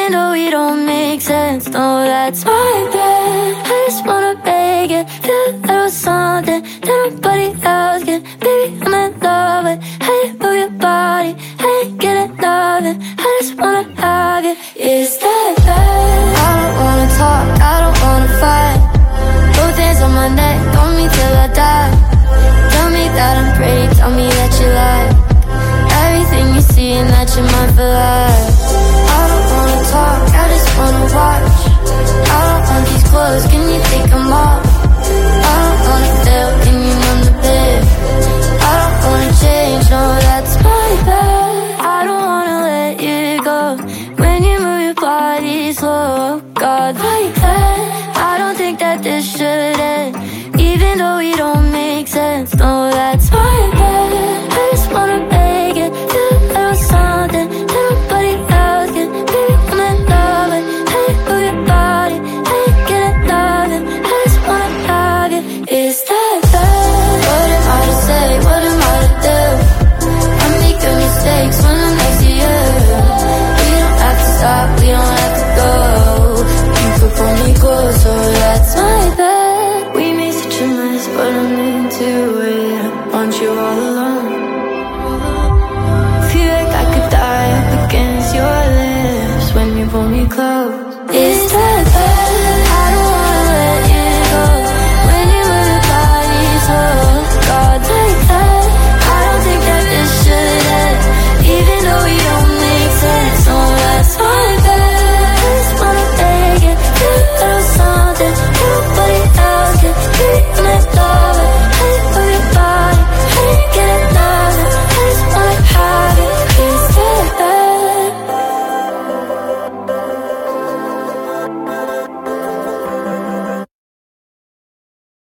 even though we don't make sense. No, that's my bad. I just wanna beg it, feel a little something that nobody else can. Baby, I'm in love with how you move your body. I ain't getting nothing, I just wanna have you. Is that bad? I don't wanna talk, I don't wanna fight. Both hands on my neck, hold me till I die. Tell me that I'm pretty, tell me that you lie. Everything you see and that you're mine for life. I don't wanna talk, I just wanna watch. I don't want these clothes, can you take them off? I don't wanna fail, can you numb the bed? I don't wanna change, no, that's my bad. I don't wanna let you go when you move your body slow. God, like that. I don't think that this should